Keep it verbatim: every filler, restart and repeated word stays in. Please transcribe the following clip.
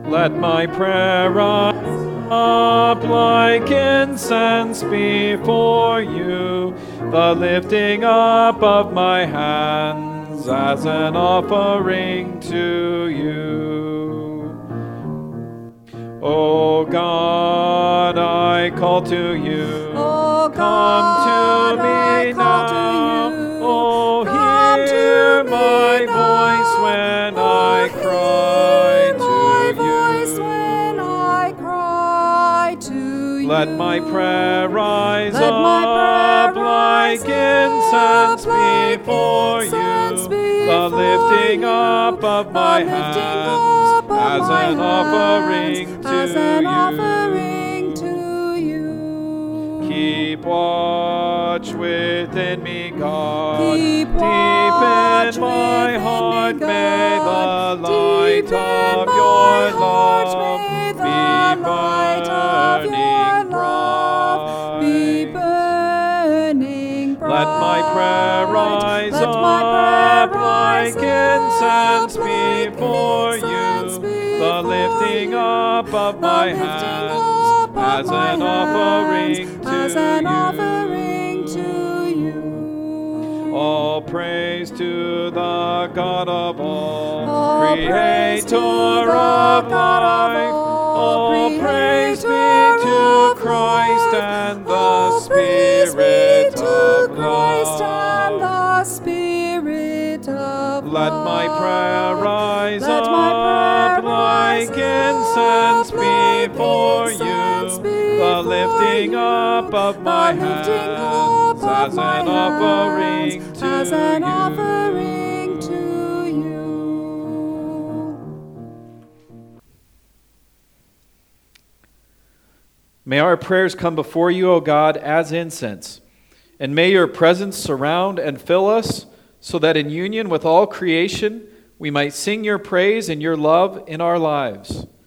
Let my prayer rise up like incense before you, the lifting up of my hands as an offering to you. O God, I call to you. O Come to God, I me call to now. you. Oh, Come hear to my me voice now. when Oh, I cry hear my to voice you. when I cry to you. Let my prayer rise Let my up prayer like rise incense up like before incense you, before the lifting you, up of the my lifting hands up of as my an offering hands to as an you. offering to you. Keep watch within me, God. Keep Deep watch in my within heart me, may God. the light Deep in of my your heart love may the be light of your burning love be bright. burning bright. Let my prayer rise Let my prayer up rise like incense up like before incense you, before the lifting you, up of the my lifting hands up of as my an hands offering to as an you. offering to you. All praise to the God of all, All praise creator to the of God of life. all, All praise be creator to of Christ life. and the All praise be Spirit to of Christ and love. the Spirit of Let my prayer love. rise Let my up prayer rise like incense up like before incense you, before the lifting you, up of my the lifting hands up of as my an offering hands to as an you. offering to you. May our prayers come before you, O God, as incense, and may your presence surround and fill us, so that in union with all creation we might sing your praise and your love in our lives.